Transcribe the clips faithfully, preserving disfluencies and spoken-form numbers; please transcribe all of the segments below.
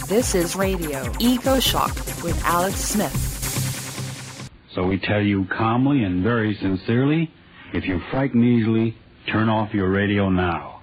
This is Radio Eco Shock with Alex Smith. So we tell you calmly and very sincerely, if you're frightened easily, turn off your radio now.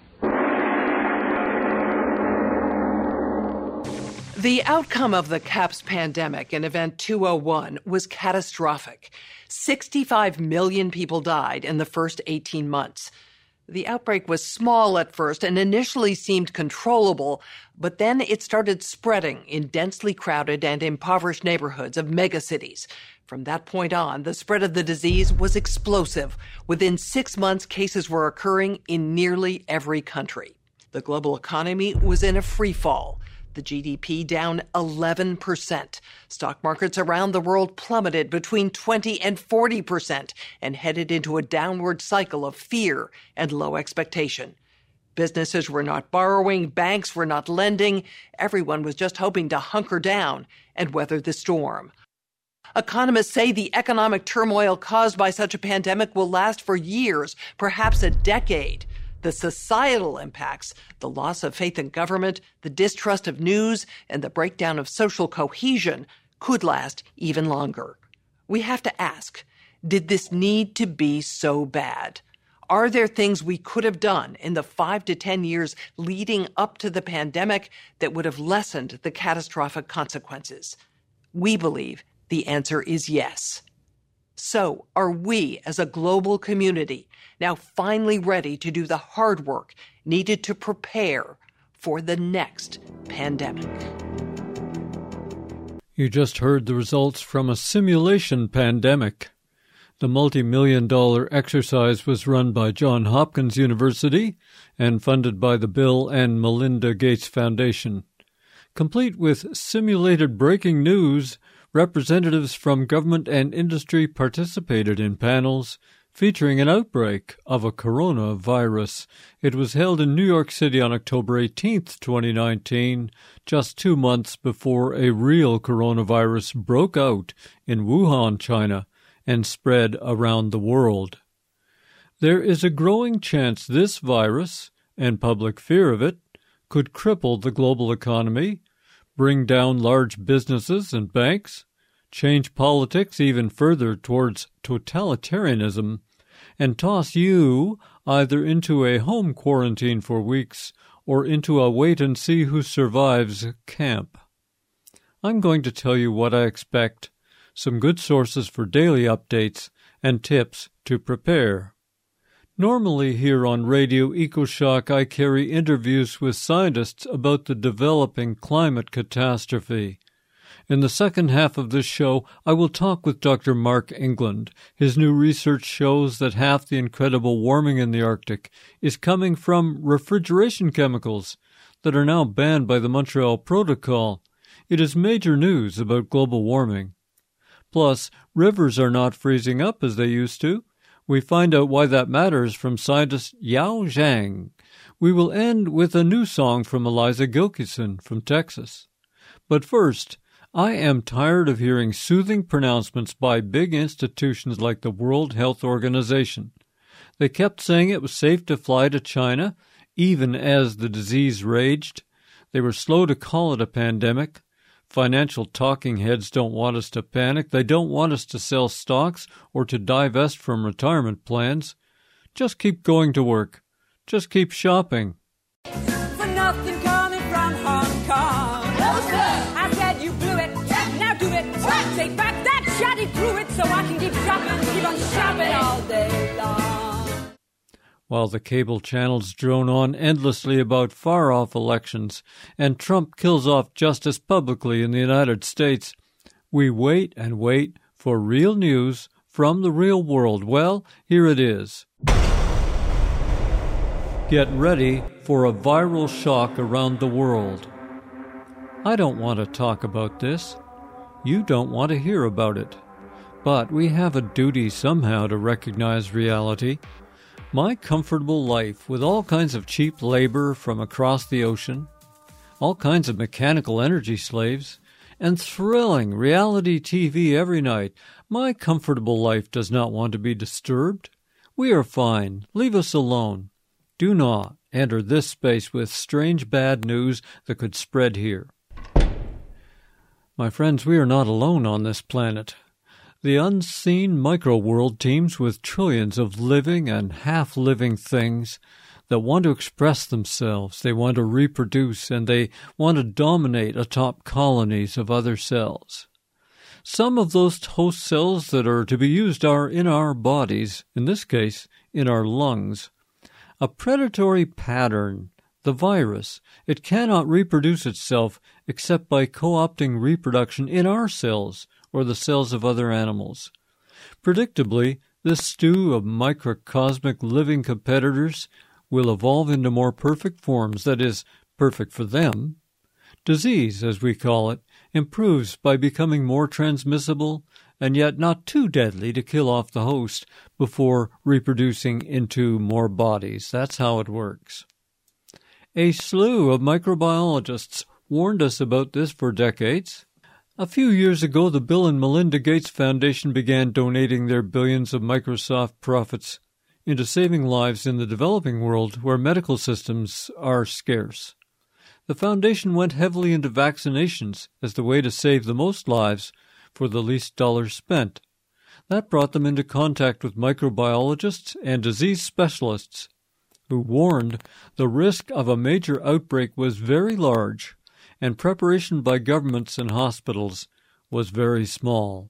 The outcome of the CAPS pandemic in Event two oh one was catastrophic. sixty-five million people died in the first eighteen months. The outbreak was small at first and initially seemed controllable, but then it started spreading in densely crowded and impoverished neighborhoods of megacities. From that point on, the spread of the disease was explosive. Within six months, cases were occurring in nearly every country. The global economy was in a free fall. The G D P down eleven percent. Stock markets around the world plummeted between twenty and forty percent and headed into a downward cycle of fear and low expectation. Businesses were not borrowing, banks were not lending. Everyone was just hoping to hunker down and weather the storm. Economists say the economic turmoil caused by such a pandemic will last for years, perhaps a decade. The societal impacts, the loss of faith in government, the distrust of news, and the breakdown of social cohesion could last even longer. We have to ask, did this need to be so bad? Are there things we could have done in the five to ten years leading up to the pandemic that would have lessened the catastrophic consequences? We believe the answer is yes. So, are we, as a global community, now finally ready to do the hard work needed to prepare for the next pandemic? You just heard the results from a simulation pandemic. The multi-million dollar exercise was run by Johns Hopkins University and funded by the Bill and Melinda Gates Foundation. Complete with simulated breaking news, representatives from government and industry participated in panels featuring an outbreak of a coronavirus. It was held in New York City on October eighteenth, twenty nineteen, just two months before a real coronavirus broke out in Wuhan, China, and spread around the world. There is a growing chance this virus, and public fear of it, could cripple the global economy, bring down large businesses and banks, change politics even further towards totalitarianism, and toss you either into a home quarantine for weeks or into a wait-and-see-who-survives camp. I'm going to tell you what I expect, some good sources for daily updates, and tips to prepare. Normally here on Radio EcoShock, I carry interviews with scientists about the developing climate catastrophe. In the second half of this show, I will talk with Doctor Mark England. His new research shows that half the incredible warming in the Arctic is coming from refrigeration chemicals that are now banned by the Montreal Protocol. It is major news about global warming. Plus, rivers are not freezing up as they used to. We find out why that matters from scientist Yao Zhang. We will end with a new song from Eliza Gilkyson from Texas. But first, I am tired of hearing soothing pronouncements by big institutions like the World Health Organization. They kept saying it was safe to fly to China, even as the disease raged. They were slow to call it a pandemic. Financial talking heads don't want us to panic. They don't want us to sell stocks or to divest from retirement plans. Just keep going to work. Just keep shopping. For nothing coming from Hong Kong. No, sir. I said you blew it. Now do it. What? Take back that shot. Through it so I can keep shopping. Keep on shopping all day long. While the cable channels drone on endlessly about far-off elections and Trump kills off justice publicly in the United States, we wait and wait for real news from the real world. Well, here it is. Get ready for a viral shock around the world. I don't want to talk about this. You don't want to hear about it. But we have a duty somehow to recognize reality. My comfortable life with all kinds of cheap labor from across the ocean, all kinds of mechanical energy slaves, and thrilling reality T V every night. My comfortable life does not want to be disturbed. We are fine. Leave us alone. Do not enter this space with strange bad news that could spread here. My friends, we are not alone on this planet. The unseen micro-world teems with trillions of living and half-living things that want to express themselves, they want to reproduce, and they want to dominate atop colonies of other cells. Some of those host cells that are to be used are in our bodies, in this case, in our lungs. A predatory pattern, the virus, it cannot reproduce itself except by co-opting reproduction in our cells or the cells of other animals. Predictably, this stew of microcosmic living competitors will evolve into more perfect forms, that is, perfect for them. Disease, as we call it, improves by becoming more transmissible and yet not too deadly to kill off the host before reproducing into more bodies. That's how it works. A slew of microbiologists warned us about this for decades. A few years ago, the Bill and Melinda Gates Foundation began donating their billions of Microsoft profits into saving lives in the developing world where medical systems are scarce. The foundation went heavily into vaccinations as the way to save the most lives for the least dollars spent. That brought them into contact with microbiologists and disease specialists who warned the risk of a major outbreak was very large and preparation by governments and hospitals was very small.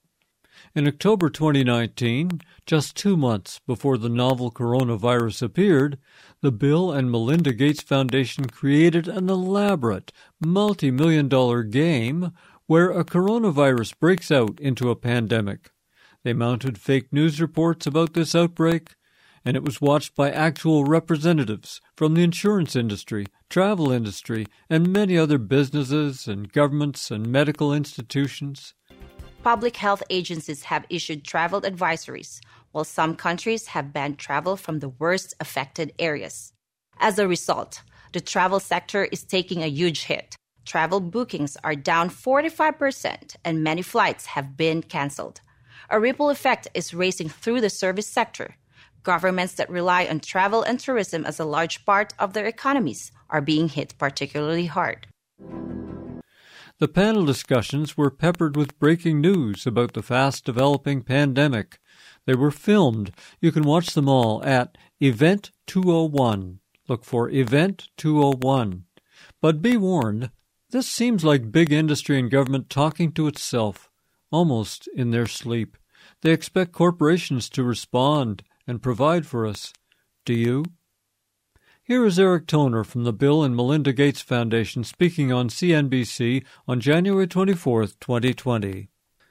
In October twenty nineteen, just two months before the novel coronavirus appeared, the Bill and Melinda Gates Foundation created an elaborate, multi-million dollar game where a coronavirus breaks out into a pandemic. They mounted fake news reports about this outbreak, and it was watched by actual representatives from the insurance industry, travel industry, and many other businesses and governments and medical institutions. Public health agencies have issued travel advisories, while some countries have banned travel from the worst affected areas. As a result, the travel sector is taking a huge hit. Travel bookings are down forty-five percent, and many flights have been canceled. A ripple effect is racing through the service sector. Governments that rely on travel and tourism as a large part of their economies are being hit particularly hard. The panel discussions were peppered with breaking news about the fast-developing pandemic. They were filmed. You can watch them all at Event two oh one. Look for Event two oh one. But be warned, this seems like big industry and government talking to itself, almost in their sleep. They expect corporations to respond and provide for us. Do you? Here is Eric Toner from the Bill and Melinda Gates Foundation speaking on C N B C on January twenty-fourth, twenty twenty.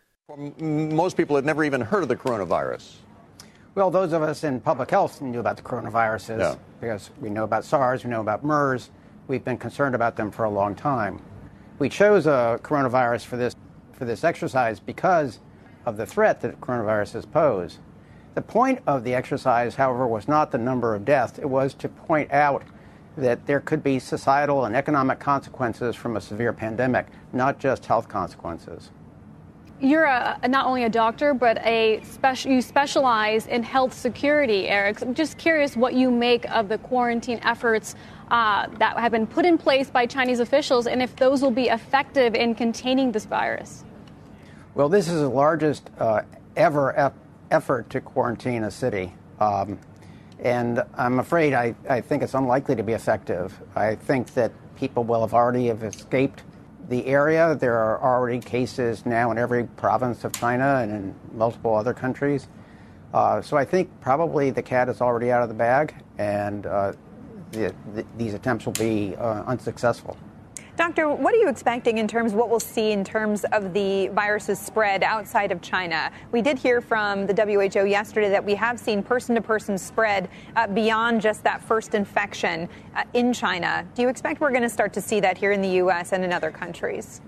Most people had never even heard of the coronavirus. Well, those of us in public health knew about the coronaviruses yeah. because we know about SARS, we know about MERS. We've been concerned about them for a long time. We chose a coronavirus for this for this exercise because of the threat that coronaviruses pose. The point of the exercise, however, was not the number of deaths. It was to point out that there could be societal and economic consequences from a severe pandemic, not just health consequences. You're a, not only a doctor, but a special, you specialize in health security, Eric. I'm just curious what you make of the quarantine efforts uh, that have been put in place by Chinese officials, and if those will be effective in containing this virus. Well, this is the largest uh, ever ep- effort to quarantine a city. Um, and I'm afraid I, I think it's unlikely to be effective. I think that people will have already have escaped the area. There are already cases now in every province of China and in multiple other countries. Uh, so I think probably the cat is already out of the bag, and uh, the, the, these attempts will be uh, unsuccessful. Doctor, what are you expecting in terms of what we'll see in terms of the virus's spread outside of China? We did hear from the W H O yesterday that we have seen person-to-person spread uh, beyond just that first infection uh, in China. Do you expect we're going to start to see that here in the U S and in other countries?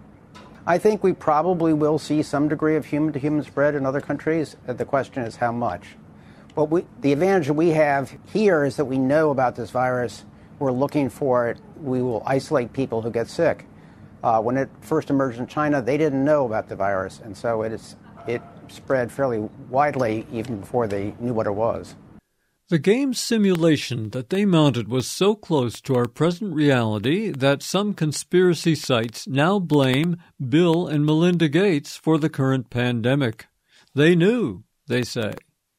I think we probably will see some degree of human-to-human spread in other countries. The question is how much. But we, the advantage that we have here is that we know about this virus. We're looking for it. We will isolate people who get sick. Uh, when it first emerged in China, they didn't know about the virus, and so it is it spread fairly widely even before they knew what it was. The game simulation that they mounted was so close to our present reality that some conspiracy sites now blame Bill and Melinda Gates for the current pandemic. They knew, they say.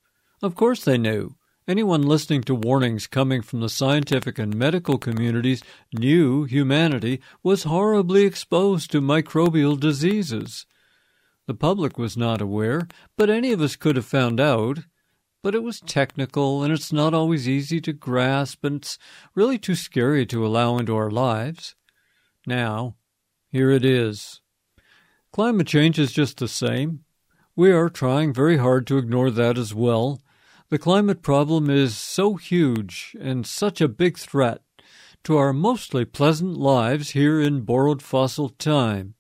Of course they knew. Anyone listening to warnings coming from the scientific and medical communities knew humanity was horribly exposed to microbial diseases. The public was not aware, but any of us could have found out. But it was technical, and it's not always easy to grasp, and it's really too scary to allow into our lives. Now, here it is. Climate change is just the same. We are trying very hard to ignore that as well. The climate problem is so huge and such a big threat to our mostly pleasant lives here in borrowed fossil time.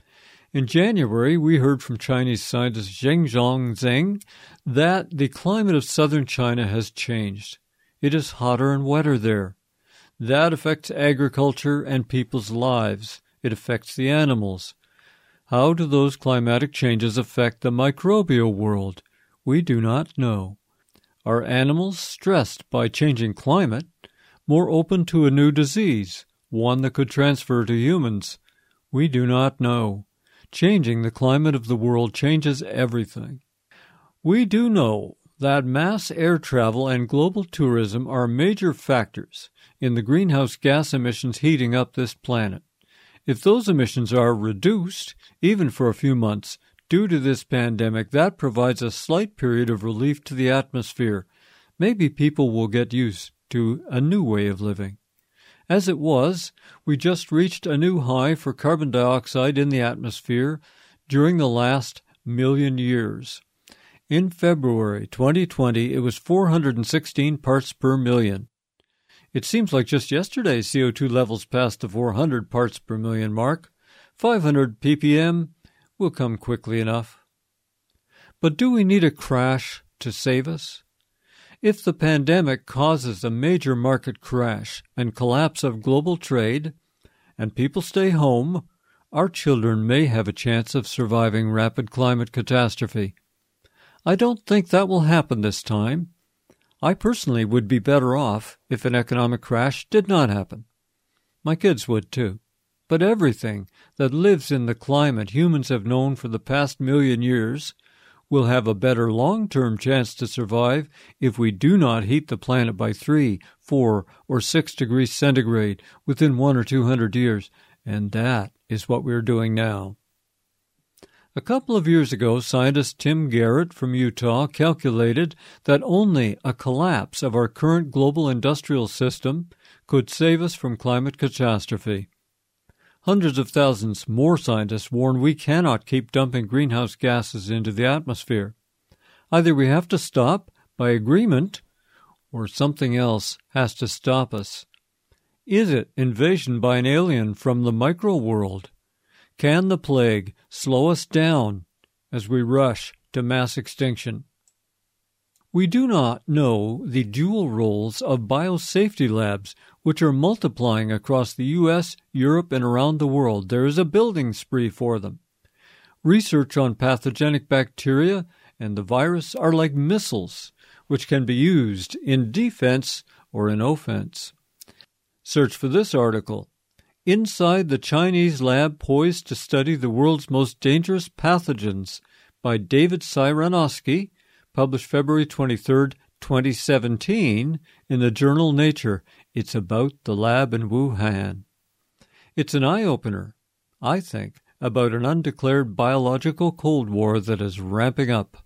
In January, we heard from Chinese scientist Zheng Zhongzheng that the climate of southern China has changed. It is hotter and wetter there. That affects agriculture and people's lives. It affects the animals. How do those climatic changes affect the microbial world? We do not know. Are animals stressed by changing climate more open to a new disease, one that could transfer to humans? We do not know. Changing the climate of the world changes everything. We do know that mass air travel and global tourism are major factors in the greenhouse gas emissions heating up this planet. If those emissions are reduced, even for a few months, due to this pandemic, that provides a slight period of relief to the atmosphere. Maybe people will get used to a new way of living. As it was, we just reached a new high for carbon dioxide in the atmosphere during the last million years. In February twenty twenty, it was four hundred sixteen parts per million. It seems like just yesterday C O two levels passed the four hundred parts per million mark. five hundred ppm will come quickly enough. But do we need a crash to save us? If the pandemic causes a major market crash and collapse of global trade, and people stay home, our children may have a chance of surviving rapid climate catastrophe. I don't think that will happen this time. I personally would be better off if an economic crash did not happen. My kids would too. But everything that lives in the climate humans have known for the past million years will have a better long-term chance to survive if we do not heat the planet by three, four, or six degrees centigrade within one or two hundred years, and that is what we are doing now. A couple of years ago, scientist Tim Garrett from Utah calculated that only a collapse of our current global industrial system could save us from climate catastrophe. Hundreds of thousands more scientists warn we cannot keep dumping greenhouse gases into the atmosphere. Either we have to stop by agreement, or something else has to stop us. Is it invasion by an alien from the micro world? Can the plague slow us down as we rush to mass extinction? We do not know the dual roles of biosafety labs, which are multiplying across the U S, Europe, and around the world. There is a building spree for them. Research on pathogenic bacteria and the virus are like missiles, which can be used in defense or in offense. Search for this article. Inside the Chinese lab poised to study the world's most dangerous pathogens by David Cyranowski, published February twenty-third, twenty seventeen, in the journal Nature. It's about the lab in Wuhan. It's an eye-opener, I think, about an undeclared biological Cold War that is ramping up.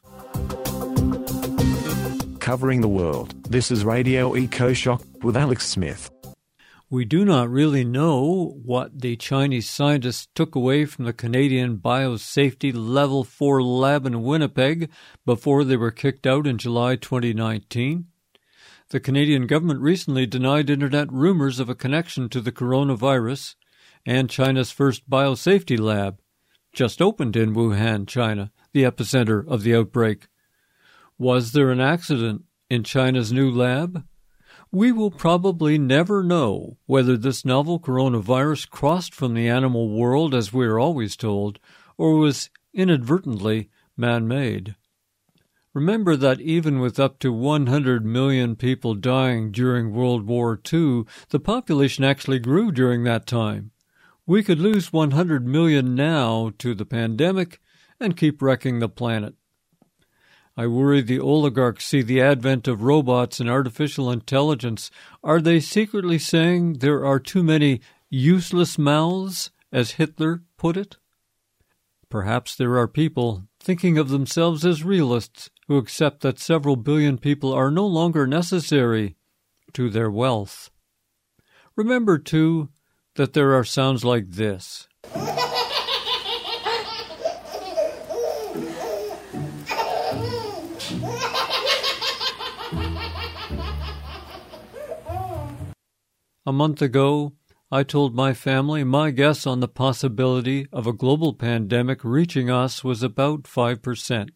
Covering the world, this is Radio EcoShock with Alex Smith. We do not really know what the Chinese scientists took away from the Canadian Biosafety Level four lab in Winnipeg before they were kicked out in July twenty nineteen. The Canadian government recently denied Internet rumors of a connection to the coronavirus, and China's first biosafety lab just opened in Wuhan, China, the epicenter of the outbreak. Was there an accident in China's new lab? We will probably never know whether this novel coronavirus crossed from the animal world, as we are always told, or was inadvertently man-made. Remember that even with up to one hundred million people dying during World War Two, the population actually grew during that time. We could lose one hundred million now to the pandemic and keep wrecking the planet. I worry the oligarchs see the advent of robots and artificial intelligence. Are they secretly saying there are too many useless mouths, as Hitler put it? Perhaps there are people thinking of themselves as realists who accept that several billion people are no longer necessary to their wealth. Remember, too, that there are sounds like this. A month ago, I told my family my guess on the possibility of a global pandemic reaching us was about five percent.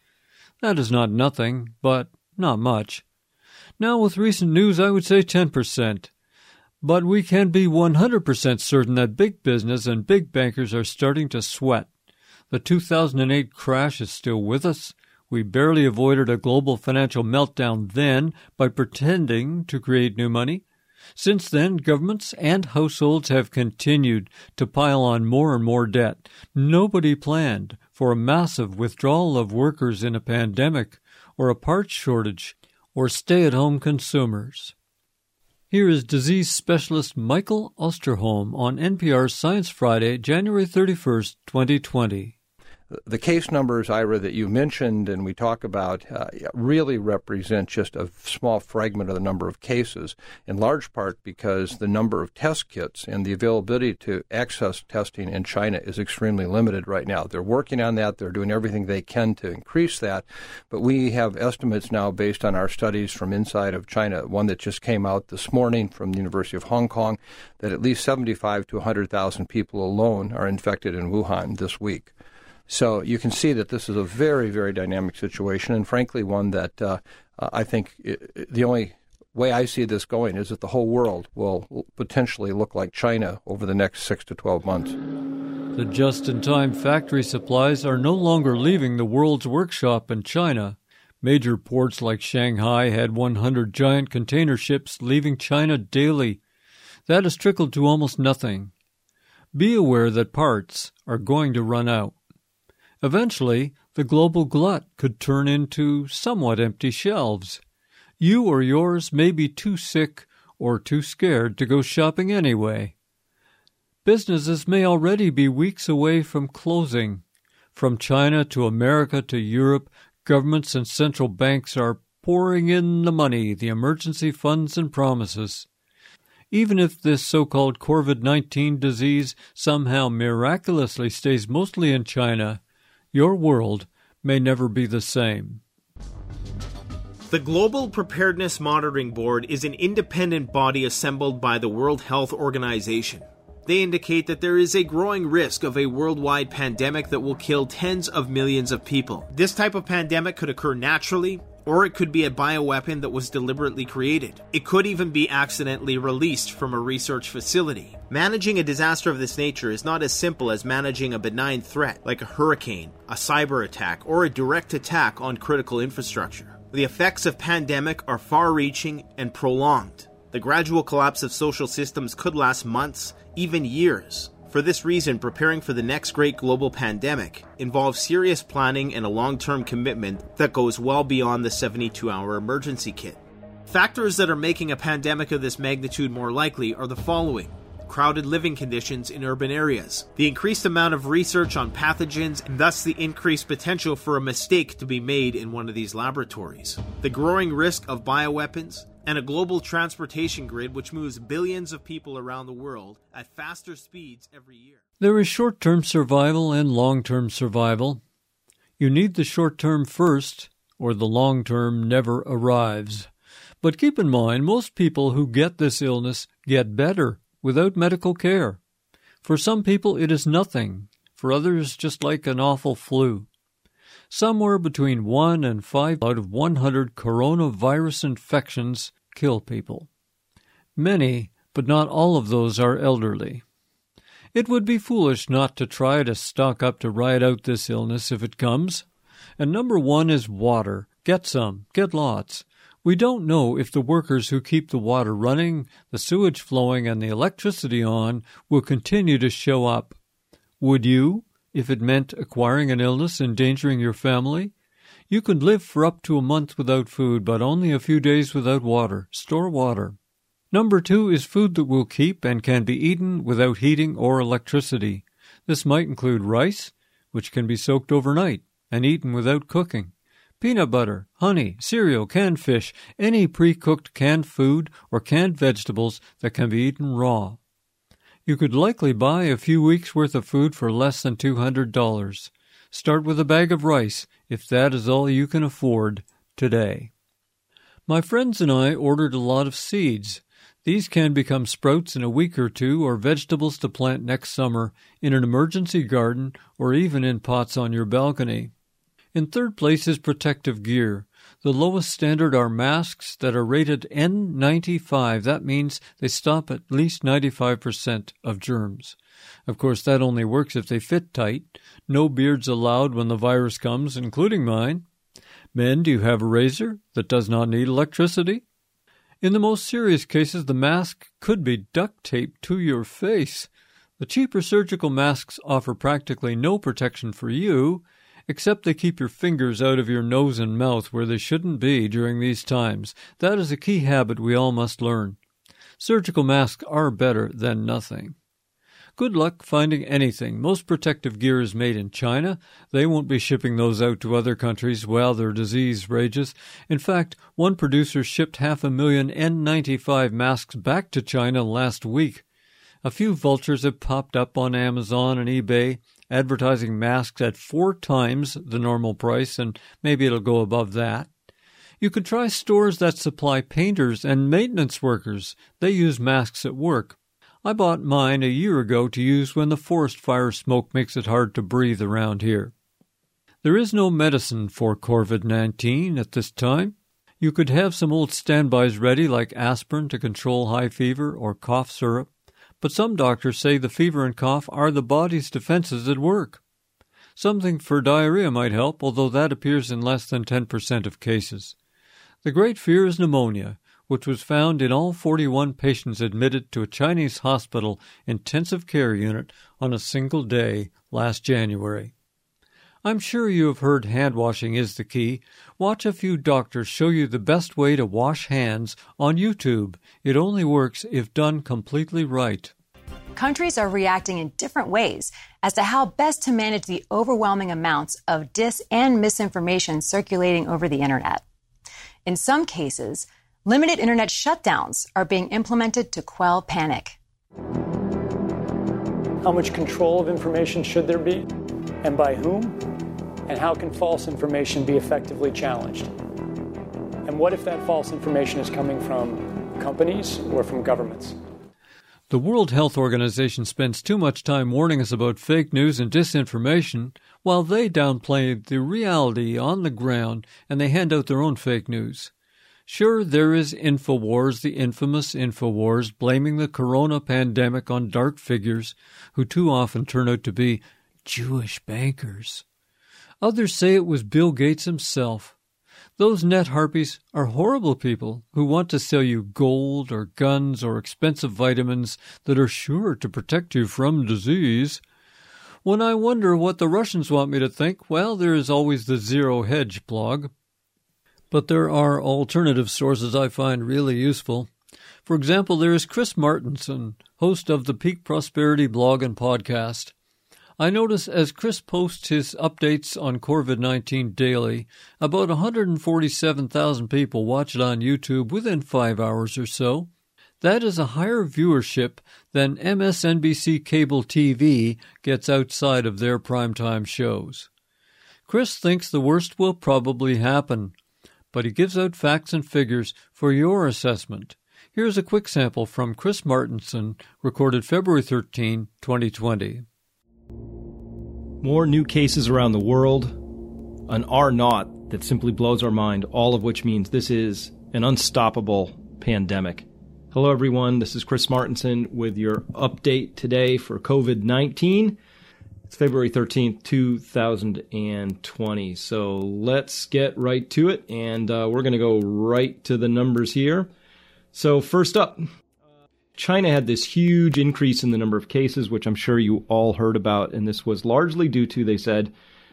That is not nothing, but not much. Now, with recent news, I would say ten percent. But we can be one hundred percent certain that big business and big bankers are starting to sweat. The two thousand eight crash is still with us. We barely avoided a global financial meltdown then by pretending to create new money. Since then, governments and households have continued to pile on more and more debt. Nobody planned for a massive withdrawal of workers in a pandemic, or a parts shortage, or stay-at-home consumers. Here is disease specialist Michael Osterholm on N P R's Science Friday, January thirty-first, twenty twenty. The case numbers, Ira, that you mentioned and we talk about uh, really represent just a small fragment of the number of cases, in large part because the number of test kits and the availability to access testing in China is extremely limited right now. They're working on that. They're doing everything they can to increase that. But we have estimates now based on our studies from inside of China, one that just came out this morning from the University of Hong Kong, that at least seventy-five to one hundred thousand people alone are infected in Wuhan this week. So you can see that this is a very, very dynamic situation, and frankly, one that uh, I think it, the only way I see this going is that the whole world will potentially look like China over the next six to twelve months. The just-in-time factory supplies are no longer leaving the world's workshop in China. Major ports like Shanghai had one hundred giant container ships leaving China daily. That has trickled to almost nothing. Be aware that parts are going to run out. Eventually, the global glut could turn into somewhat empty shelves. You or yours may be too sick or too scared to go shopping anyway. Businesses may already be weeks away from closing. From China to America to Europe, governments and central banks are pouring in the money, the emergency funds and promises. Even if this so-called COVID nineteen disease somehow miraculously stays mostly in China, your world may never be the same. The Global Preparedness Monitoring Board is an independent body assembled by the World Health Organization. They indicate that there is a growing risk of a worldwide pandemic that will kill tens of millions of people. This type of pandemic could occur naturally, or it could be a bioweapon that was deliberately created. It could even be accidentally released from a research facility. Managing a disaster of this nature is not as simple as managing a benign threat like a hurricane, a cyber attack, or a direct attack on critical infrastructure. The effects of pandemic are far-reaching and prolonged. The gradual collapse of social systems could last months, even years. For this reason, preparing for the next great global pandemic involves serious planning and a long-term commitment that goes well beyond the seventy-two hour emergency kit. Factors that are making a pandemic of this magnitude more likely are the following: crowded living conditions in urban areas, the increased amount of research on pathogens, and thus the increased potential for a mistake to be made in one of these laboratories, the growing risk of bioweapons, and a global transportation grid which moves billions of people around the world at faster speeds every year. There is short-term survival and long-term survival. You need the short-term first, or the long-term never arrives. But keep in mind, most people who get this illness get better without medical care. For some people, it is nothing. For others, just like an awful flu. Somewhere between one and five out of one hundred coronavirus infections kill people. Many, but not all of those are elderly. It would be foolish not to try to stock up to ride out this illness if it comes. And number one is water. Get some. Get lots. We don't know if the workers who keep the water running, the sewage flowing, and the electricity on will continue to show up. Would you, if it meant acquiring an illness endangering your family? You could live for up to a month without food, but only a few days without water. Store water. Number two is food that will keep and can be eaten without heating or electricity. This might include rice, which can be soaked overnight and eaten without cooking. Peanut butter, honey, cereal, canned fish, any pre-cooked canned food or canned vegetables that can be eaten raw. You could likely buy a few weeks' worth of food for less than two hundred dollars. Start with a bag of rice, if that is all you can afford today. My friends and I ordered a lot of seeds. These can become sprouts in a week or two or vegetables to plant next summer in an emergency garden or even in pots on your balcony. In third place is protective gear. The lowest standard are masks that are rated N ninety-five. That means they stop at least ninety-five percent of germs. Of course, that only works if they fit tight. No beards allowed when the virus comes, including mine. Men, do you have a razor that does not need electricity? In the most serious cases, the mask could be duct taped to your face. The cheaper surgical masks offer practically no protection for you, except they keep your fingers out of your nose and mouth where they shouldn't be during these times. That is a key habit we all must learn. Surgical masks are better than nothing. Good luck finding anything. Most protective gear is made in China. They won't be shipping those out to other countries while their disease rages. In fact, one producer shipped half a million N ninety-five masks back to China last week. A few vultures have popped up on Amazon and eBay, advertising masks at four times the normal price, and maybe it'll go above that. You could try stores that supply painters and maintenance workers. They use masks at work. I bought mine a year ago to use when the forest fire smoke makes it hard to breathe around here. There is no medicine for COVID nineteen at this time. You could have some old standbys ready like aspirin to control high fever or cough syrup. But some doctors say the fever and cough are the body's defenses at work. Something for diarrhea might help, although that appears in less than ten percent of cases. The great fear is pneumonia, which was found in all forty-one patients admitted to a Chinese hospital intensive care unit on a single day last January. I'm sure you have heard hand washing is the key. Watch a few doctors show you the best way to wash hands on YouTube. It only works if done completely right. Countries are reacting in different ways as to how best to manage the overwhelming amounts of dis and misinformation circulating over the internet. In some cases, limited internet shutdowns are being implemented to quell panic. How much control of information should there be, and by whom? And how can false information be effectively challenged? And what if that false information is coming from companies or from governments? The World Health Organization spends too much time warning us about fake news and disinformation, while they downplay the reality on the ground and they hand out their own fake news. Sure, there is InfoWars, the infamous InfoWars, blaming the corona pandemic on dark figures who too often turn out to be Jewish bankers. Others say it was Bill Gates himself. Those net harpies are horrible people who want to sell you gold or guns or expensive vitamins that are sure to protect you from disease. When I wonder what the Russians want me to think, well, there is always the Zero Hedge blog. But there are alternative sources I find really useful. For example, there is Chris Martenson, host of the Peak Prosperity blog and podcast. I notice as Chris posts his updates on COVID nineteen daily, about one hundred forty-seven thousand people watch it on YouTube within five hours or so. That is a higher viewership than M S N B C cable T V gets outside of their primetime shows. Chris thinks the worst will probably happen, but he gives out facts and figures for your assessment. Here's a quick sample from Chris Martenson, recorded February thirteenth, twenty twenty. More new cases around the world, an R naught that simply blows our mind, all of which means this is an unstoppable pandemic. Hello, everyone. This is Chris Martenson with your update today for COVID nineteen. It's February thirteenth, two thousand twenty. So let's get right to it, and uh, we're going to go right to the numbers here. So first up, China had this huge increase in the number of cases, which I'm sure you all heard about, and this was largely due to, they said,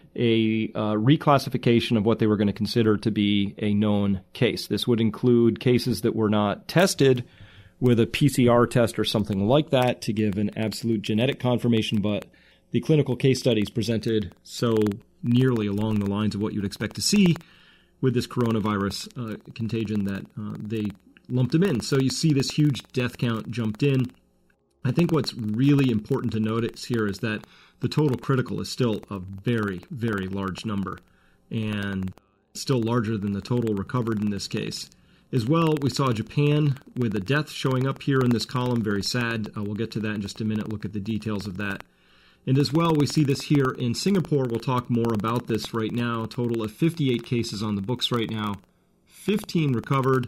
a uh, reclassification of what they were going to consider to be a known case. This would include cases that were not tested with a P C R test or something like that to give an absolute genetic confirmation, but the clinical case studies presented so nearly along the lines of what you'd expect to see with this coronavirus uh, contagion that uh, they lumped them in. So you see this huge death count jumped in. I think what's really important to notice here is that the total critical is still a very, very large number, and still larger than the total recovered in this case. As well, we saw Japan with a death showing up here in this column, very sad. Uh, we'll get to that in just a minute, look at the details of that. And as well, we see this here in Singapore. We'll talk more about this right now. A total of fifty-eight cases on the books right now, fifteen recovered,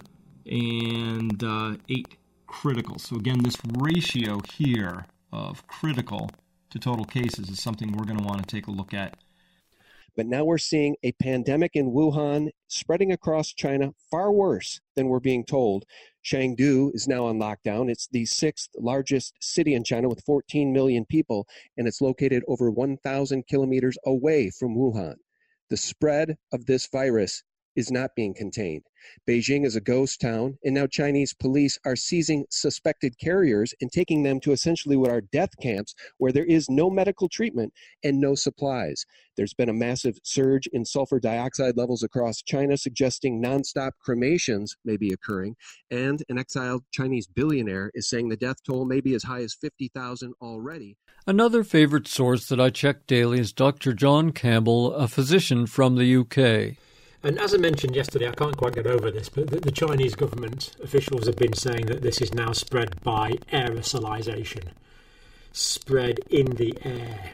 and uh, eight critical. So again, this ratio here of critical to total cases is something we're going to want to take a look at. But now we're seeing a pandemic in Wuhan spreading across China far worse than we're being told. Chengdu is now on lockdown. It's the sixth largest city in China with fourteen million people, and it's located over one thousand kilometers away from Wuhan. The spread of this virus is not being contained. Beijing is a ghost town, and now Chinese police are seizing suspected carriers and taking them to essentially what are death camps where there is no medical treatment and no supplies. There's been a massive surge in sulfur dioxide levels across China, suggesting nonstop cremations may be occurring, and an exiled Chinese billionaire is saying the death toll may be as high as fifty thousand already. Another favorite source that I check daily is Doctor John Campbell, a physician from the U K. And as I mentioned yesterday, I can't quite get over this, but the, the Chinese government officials have been saying that this is now spread by aerosolization, spread in the air.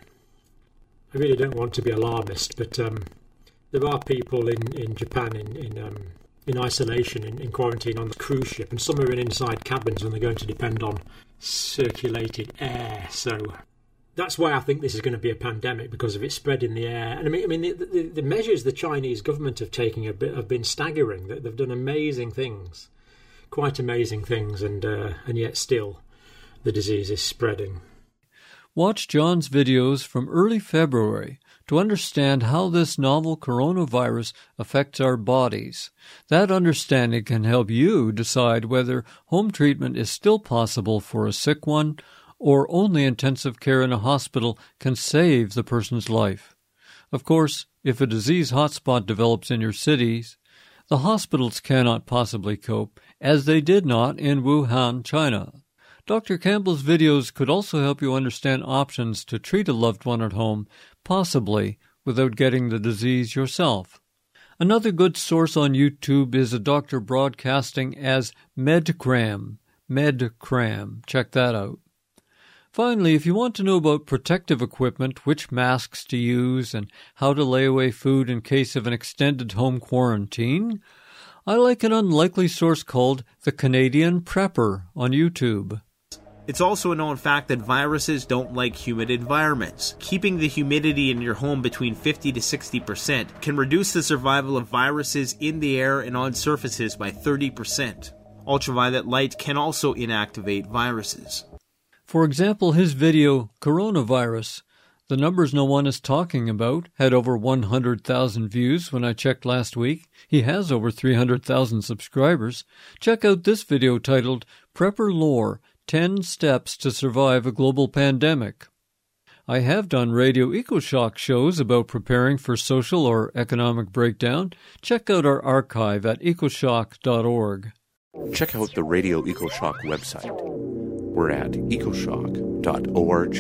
I really don't want to be alarmist, but um, there are people in, in Japan in in, um, in isolation, in, in quarantine on the cruise ship, and some are in inside cabins and they're going to depend on circulated air. So that's why I think this is going to be a pandemic, because of its spread in the air. And I mean, I mean, the, the, the measures the Chinese government have taken have been, have been staggering. They've done amazing things, quite amazing things, and uh, and yet still the disease is spreading. Watch John's videos from early February to understand how this novel coronavirus affects our bodies. That understanding can help you decide whether home treatment is still possible for a sick one, or only intensive care in a hospital can save the person's life. Of course, if a disease hotspot develops in your cities, the hospitals cannot possibly cope, as they did not in Wuhan, China. Doctor Campbell's videos could also help you understand options to treat a loved one at home, possibly without getting the disease yourself. Another good source on YouTube is a doctor broadcasting as Medcram. Medcram. Check that out. Finally, if you want to know about protective equipment, which masks to use, and how to lay away food in case of an extended home quarantine, I like an unlikely source called The Canadian Prepper on YouTube. It's also a known fact that viruses don't like humid environments. Keeping the humidity in your home between fifty to sixty percent can reduce the survival of viruses in the air and on surfaces by thirty percent. Ultraviolet light can also inactivate viruses. For example, his video, Coronavirus, the numbers no one is talking about, had over one hundred thousand views when I checked last week. He has over three hundred thousand subscribers. Check out this video titled Prepper Lore, ten Steps to Survive a Global Pandemic. I have done Radio EcoShock shows about preparing for social or economic breakdown. Check out our archive at ecoshock dot org. Check out the Radio EcoShock website. We're at ecoshock dot org.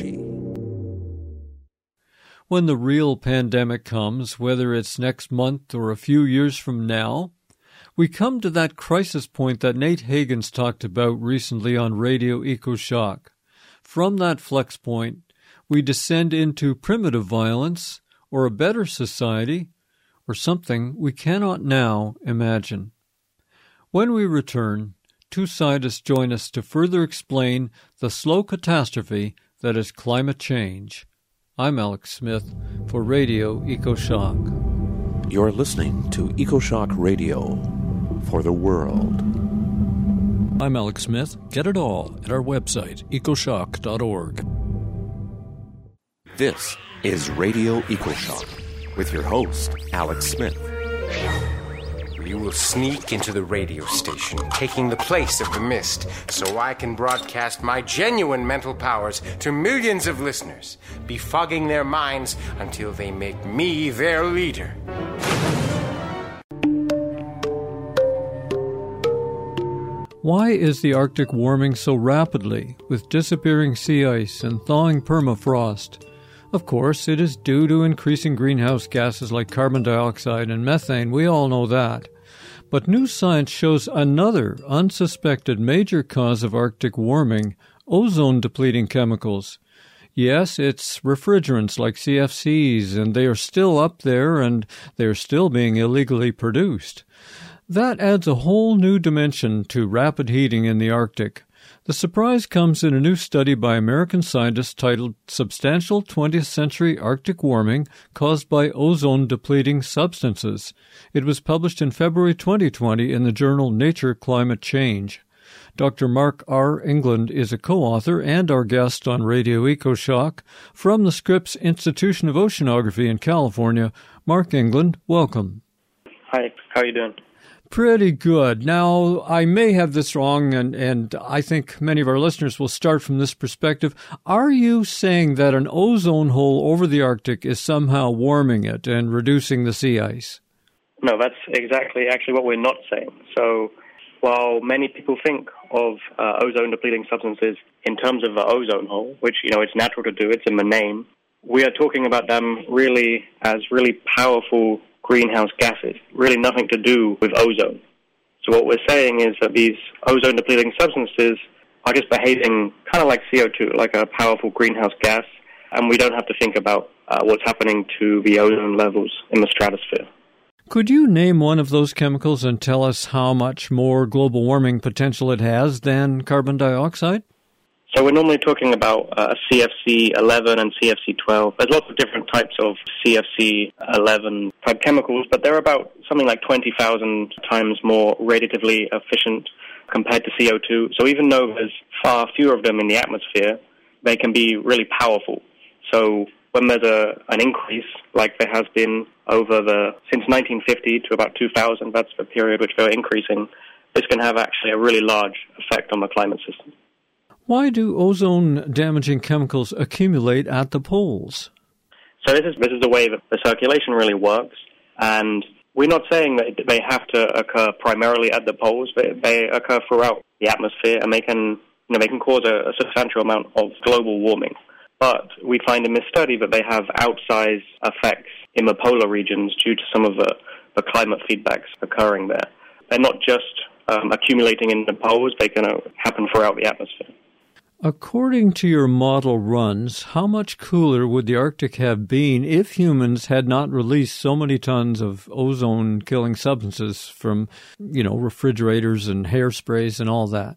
When the real pandemic comes, whether it's next month or a few years from now, we come to that crisis point that Nate Higgins talked about recently on Radio EcoShock. From that flex point, we descend into primitive violence, or a better society, or something we cannot now imagine. When we return, two scientists join us to further explain the slow catastrophe that is climate change. I'm Alex Smith for Radio EcoShock. You're listening to EcoShock Radio for the world. I'm Alex Smith. Get it all at our website, ecoshock dot org. This is Radio EcoShock with your host, Alex Smith. You will sneak into the radio station, taking the place of the mist, so I can broadcast my genuine mental powers to millions of listeners, befogging their minds until they make me their leader. Why is the Arctic warming so rapidly, with disappearing sea ice and thawing permafrost? Of course, it is due to increasing greenhouse gases like carbon dioxide and methane. We all know that. But new science shows another unsuspected major cause of Arctic warming, ozone-depleting chemicals. Yes, it's refrigerants like C F Cs, and they are still up there, and they are still being illegally produced. That adds a whole new dimension to rapid heating in the Arctic. The surprise comes in a new study by American scientists titled Substantial twentieth Century Arctic Warming Caused by Ozone-Depleting Substances. It was published in February twenty twenty in the journal Nature Climate Change. Doctor Mark R. England is a co-author and our guest on Radio EcoShock. From the Scripps Institution of Oceanography in California, Mark England, welcome. Hi, how are you doing? Pretty good. Now, I may have this wrong, and, and I think many of our listeners will start from this perspective. Are you saying that an ozone hole over the Arctic is somehow warming it and reducing the sea ice? No, that's exactly actually what we're not saying. So while many people think of uh, ozone-depleting substances in terms of the ozone hole, which, you know, it's natural to do, it's in the name, we are talking about them really as really powerful greenhouse gases, really nothing to do with ozone. So what we're saying is that these ozone-depleting substances are just behaving kind of like C O two, like a powerful greenhouse gas, and we don't have to think about uh, what's happening to the ozone levels in the stratosphere. Could you name one of those chemicals and tell us how much more global warming potential it has than carbon dioxide? So we're normally talking about uh, C F C eleven and C F C twelve. There's lots of different types of C F C eleven type chemicals, but they're about something like twenty thousand times more radiatively efficient compared to C O two. So even though there's far fewer of them in the atmosphere, they can be really powerful. So when there's a, an increase, like there has been over the, since nineteen fifty to about two thousand, that's the period which they're increasing, this can have actually a really large effect on the climate system. Why do ozone-damaging chemicals accumulate at the poles? So this is this is the way that the circulation really works, and we're not saying that they have to occur primarily at the poles. They, they occur throughout the atmosphere, and they can you know they can cause a, a substantial amount of global warming. But we find in this study that they have outsized effects in the polar regions due to some of the, the climate feedbacks occurring there. They're not just um, accumulating in the poles; they can uh, happen throughout the atmosphere. According to your model runs, how much cooler would the Arctic have been if humans had not released so many tons of ozone-killing substances from, you know, refrigerators and hairsprays and all that?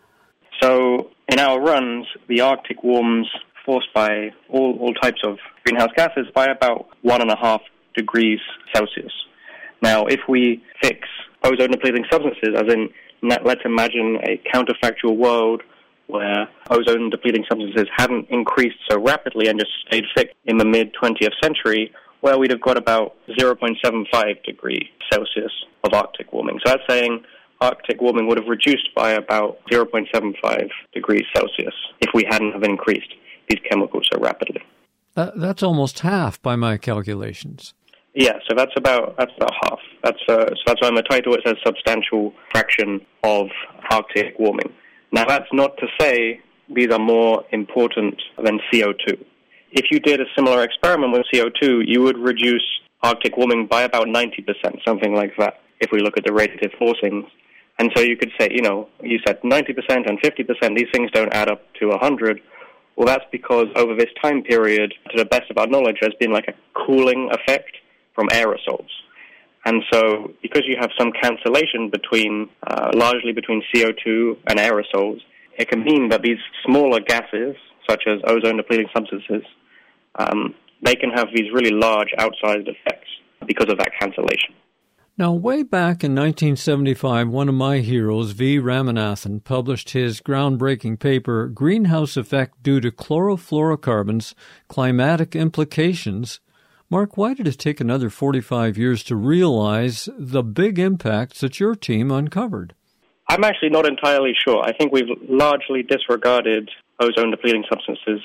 So in our runs, the Arctic warms, forced by all, all types of greenhouse gases, by about one and a half degrees Celsius. Now, if we fix ozone-depleting substances, as in, let's imagine a counterfactual world where ozone-depleting substances hadn't increased so rapidly and just stayed fixed in the mid-twentieth century, well, we'd have got about zero point seven five degrees Celsius of Arctic warming. So that's saying Arctic warming would have reduced by about zero point seven five degrees Celsius if we hadn't have increased these chemicals so rapidly. Uh, that's almost half by my calculations. Yeah, so that's about that's about half. That's uh, so that's why in the title it says substantial fraction of Arctic warming. Now, that's not to say these are more important than C O two. If you did a similar experiment with C O two, you would reduce Arctic warming by about ninety percent, something like that, if we look at the radiative forcings. And so you could say, you know, you said ninety percent and fifty percent, these things don't add up to one hundred. Well, that's because over this time period, to the best of our knowledge, there's been like a cooling effect from aerosols. And so because you have some cancellation between, uh, largely between C O two and aerosols, it can mean that these smaller gases, such as ozone-depleting substances, um, they can have these really large outsized effects because of that cancellation. Now, way back in nineteen seventy-five, one of my heroes, V. Ramanathan, published his groundbreaking paper, Greenhouse Effect Due to Chlorofluorocarbons, Climatic Implications. Mark, why did it take another forty-five years to realize the big impacts that your team uncovered? I'm actually not entirely sure. I think we've largely disregarded ozone-depleting substances.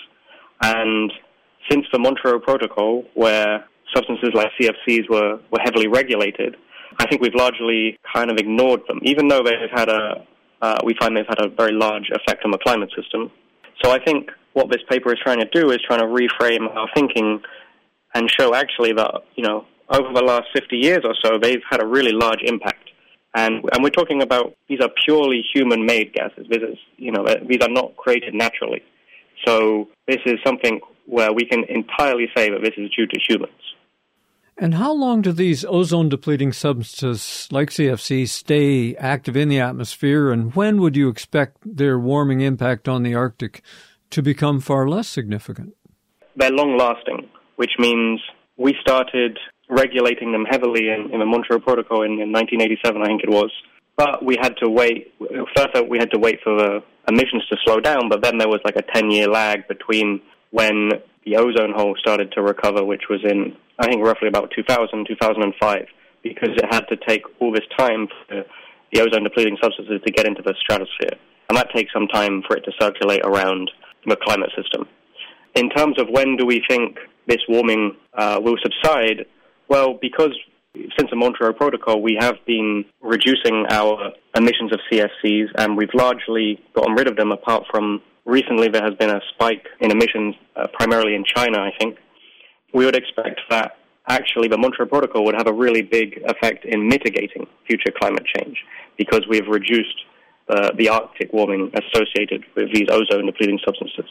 And since the Montreux Protocol, where substances like C F Cs were, were heavily regulated, I think we've largely kind of ignored them, even though they've had a, uh, we find they've had a very large effect on the climate system. So I think what this paper is trying to do is trying to reframe our thinking and show actually that, you know, over the last fifty years or so, they've had a really large impact. And and we're talking about, these are purely human-made gases. This is, you know, these are not created naturally. So this is something where we can entirely say that this is due to humans. And how long do these ozone-depleting substances like C F C stay active in the atmosphere, and when would you expect their warming impact on the Arctic to become far less significant? They're long-lasting, which means we started regulating them heavily in, in the Montreux Protocol in, in nineteen eighty-seven, I think it was. But we had to wait, first we had to wait for the emissions to slow down, but then there was like a ten-year lag between when the ozone hole started to recover, which was in, I think, roughly about two thousand, two thousand five, because it had to take all this time for the ozone-depleting substances to get into the stratosphere. And that takes some time for it to circulate around the climate system. In terms of when do we think this warming uh, will subside, well, because since the Montreux Protocol, we have been reducing our emissions of C F Cs, and we've largely gotten rid of them, apart from recently there has been a spike in emissions, uh, primarily in China, I think. We would expect that actually the Montreux Protocol would have a really big effect in mitigating future climate change, because we've reduced uh, the Arctic warming associated with these ozone-depleting substances.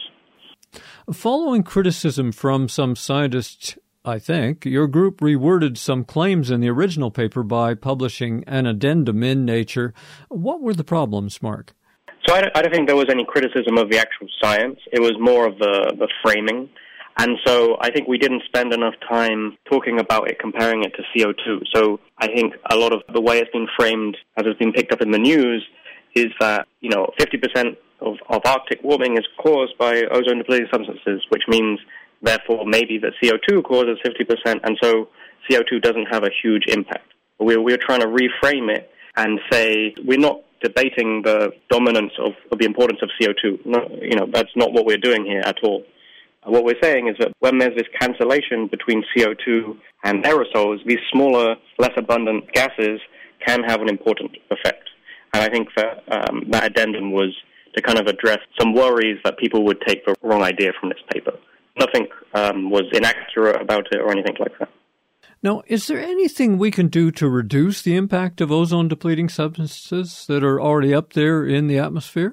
Following criticism from some scientists, I think, your group reworded some claims in the original paper by publishing an addendum in Nature. What were the problems, Mark? So I don't, I don't think there was any criticism of the actual science. It was more of the, the framing. And so I think we didn't spend enough time talking about it, comparing it to C O two. So I think a lot of the way it's been framed, as it's been picked up in the news, is that, you know, fifty percent of, of Arctic warming is caused by ozone-depleting substances, which means, therefore, maybe that C O two causes fifty percent, and so C O two doesn't have a huge impact. We're, we're trying to reframe it and say we're not debating the dominance of, of the importance of C O two. No, you know, that's not what we're doing here at all. What we're saying is that when there's this cancellation between C O two and aerosols, these smaller, less abundant gases can have an important effect. And I think that um, that addendum was to kind of address some worries that people would take the wrong idea from this paper. Nothing um, was inaccurate about it or anything like that. Now, is there anything we can do to reduce the impact of ozone-depleting substances that are already up there in the atmosphere?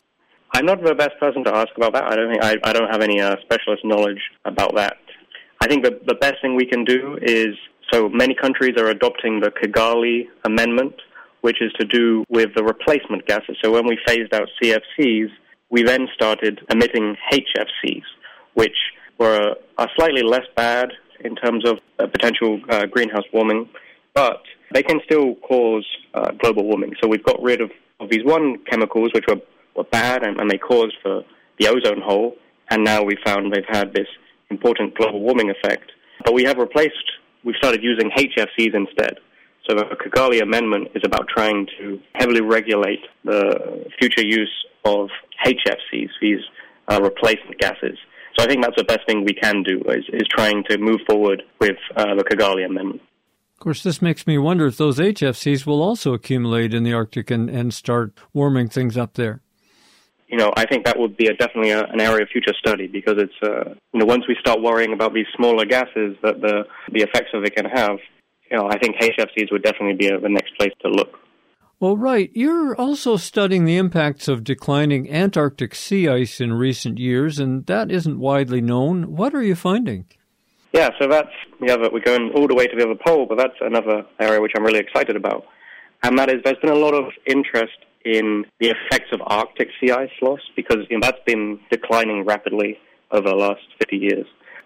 I'm not the best person to ask about that. I don't think I, I don't have any uh, specialist knowledge about that. I think the, the best thing we can do is, so many countries are adopting the Kigali Amendment, which is to do with the replacement gases. So when we phased out C F Cs, we then started emitting H F Cs, which were are slightly less bad in terms of uh, potential uh, greenhouse warming, but they can still cause uh, global warming. So we've got rid of, of these one chemicals which were, were bad and, and they caused for the ozone hole, and now we found they've had this important global warming effect. But we have replaced, we've started using H F Cs instead. So the Kigali Amendment is about trying to heavily regulate the future use of H F Cs, these uh, replacement gases. So I think that's the best thing we can do, is, is trying to move forward with uh, the Kigali Amendment. Of course, this makes me wonder if those H F Cs will also accumulate in the Arctic and, and start warming things up there. You know, I think that would be a, definitely a, an area of future study, because it's, uh, you know, once we start worrying about these smaller gases that the, the effects of it can have, you know, I think H F Cs would definitely be a, the next place to look. Well, right. You're also studying the impacts of declining Antarctic sea ice in recent years, and that isn't widely known. What are you finding? Yeah, so that's, yeah, we're going all the way to the other pole, but that's another area which I'm really excited about. And that is, there's been a lot of interest in the effects of Arctic sea ice loss, because, you know, that's been declining rapidly over the last fifty years.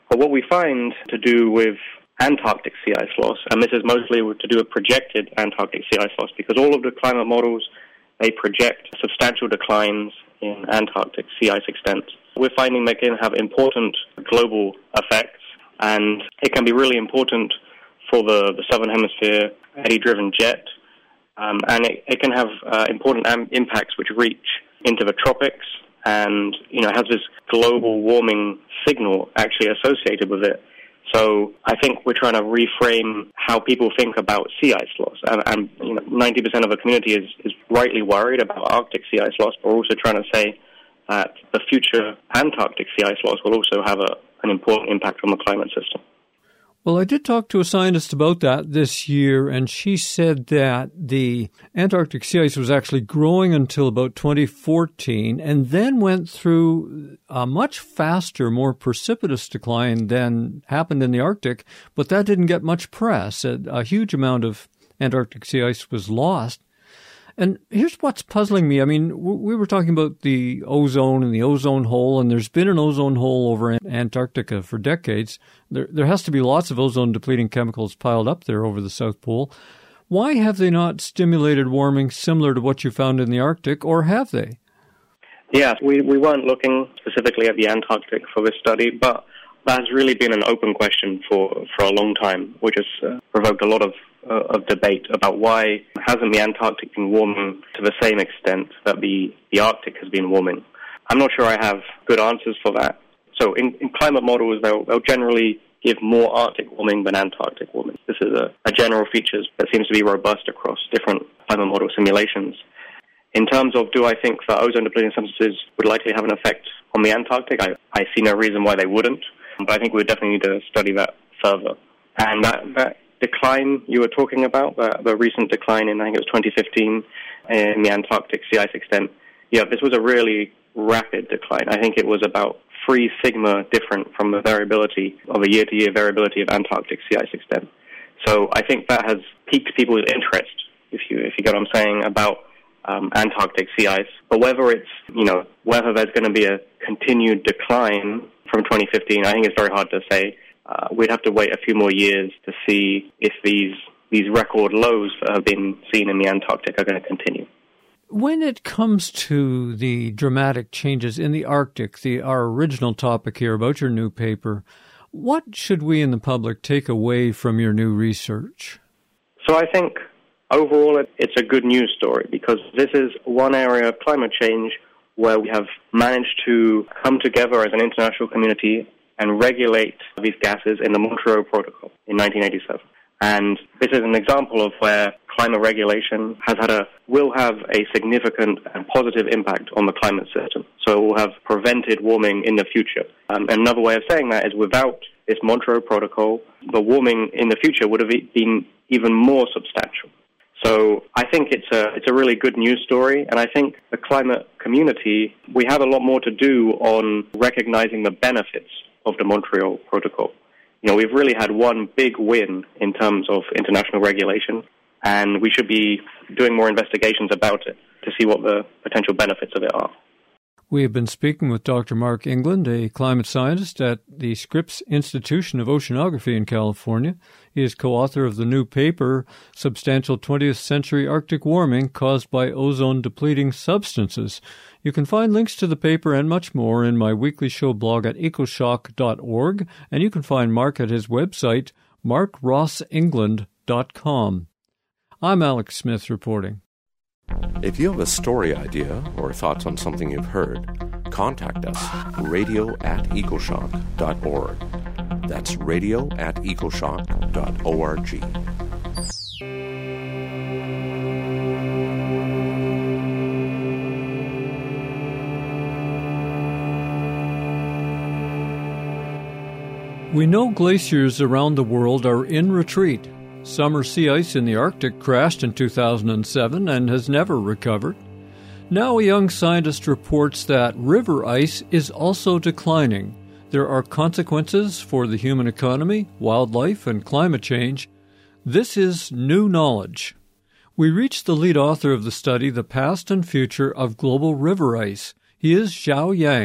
But what we find to do with Antarctic sea ice loss, and this is mostly to do with projected Antarctic sea ice loss, because all of the climate models, they project substantial declines in Antarctic sea ice extent. We're finding they can have important global effects, and it can be really important for the, the Southern Hemisphere eddy-driven jet, um, and it, it can have uh, important am- impacts which reach into the tropics, and you know has this global warming signal actually associated with it. So I think we're trying to reframe how people think about sea ice loss, and, and you know, ninety percent of the community is, is rightly worried about Arctic sea ice loss, but we're also trying to say that the future Antarctic sea ice loss will also have a, an important impact on the climate system. Well, I did talk to a scientist about that this year, and she said that the Antarctic sea ice was actually growing until about twenty fourteen and then went through a much faster, more precipitous decline than happened in the Arctic, but that didn't get much press. A, a huge amount of Antarctic sea ice was lost. And here's what's puzzling me. I mean, we were talking about the ozone and the ozone hole, and there's been an ozone hole over Antarctica for decades. There, there has to be lots of ozone-depleting chemicals piled up there over the South Pole. Why have they not stimulated warming similar to what you found in the Arctic, or have they? Yeah, we, we weren't looking specifically at the Antarctic for this study, but that has really been an open question for, for a long time, which has uh, provoked a lot of uh, of debate about why hasn't the Antarctic been warming to the same extent that the, the Arctic has been warming. I'm not sure I have good answers for that. So in, in climate models, they'll, they'll generally give more Arctic warming than Antarctic warming. This is a, a general feature that seems to be robust across different climate model simulations. In terms of do I think that ozone-depleting substances would likely have an effect on the Antarctic, I, I see no reason why they wouldn't, but I think we would definitely need to study that further. And that, that decline you were talking about, the, the recent decline in, I think it was twenty fifteen, in the Antarctic sea ice extent, yeah, this was a really rapid decline. I think it was about three sigma different from the variability of a year-to-year variability of Antarctic sea ice extent. So I think that has piqued people's interest, if you if you get what I'm saying, about um, Antarctic sea ice. But whether it's, you know, whether there's going to be a continued decline from twenty fifteen, I think it's very hard to say. Uh, we'd have to wait a few more years to see if these these record lows that have been seen in the Antarctic are going to continue. When it comes to the dramatic changes in the Arctic, the our original topic here about your new paper, what should we in the public take away from your new research? So I think overall it's a good news story, because this is one area of climate change where we have managed to come together as an international community and regulate these gases in the Montreal Protocol in nineteen eighty-seven. And this is an example of where climate regulation has had a, will have a significant and positive impact on the climate system. So it will have prevented warming in the future. Um, and another way of saying that is without this Montreal Protocol, the warming in the future would have been even more substantial. So I think it's a it's a really good news story, and I think the climate community, we have a lot more to do on recognizing the benefits of the Montreal Protocol. You know, we've really had one big win in terms of international regulation, and we should be doing more investigations about it to see what the potential benefits of it are. We have been speaking with Doctor Mark England, a climate scientist at the Scripps Institution of Oceanography in California. He is co-author of the new paper, Substantial twentieth Century Arctic Warming Caused by Ozone-Depleting Substances. You can find links to the paper and much more in my weekly show blog at ecoshock dot org, and you can find Mark at his website, mark ross england dot com. I'm Alex Smith reporting. If you have a story idea or thoughts on something you've heard, contact us, radio at ecoshock dot org. That's radio at ecoshock dot org. We know glaciers around the world are in retreat. Summer sea ice in the Arctic crashed in two thousand seven and has never recovered. Now a young scientist reports that river ice is also declining. There are consequences for the human economy, wildlife, and climate change. This is new knowledge. We reached the lead author of the study, The Past and Future of Global River Ice. He is Xiao Yang,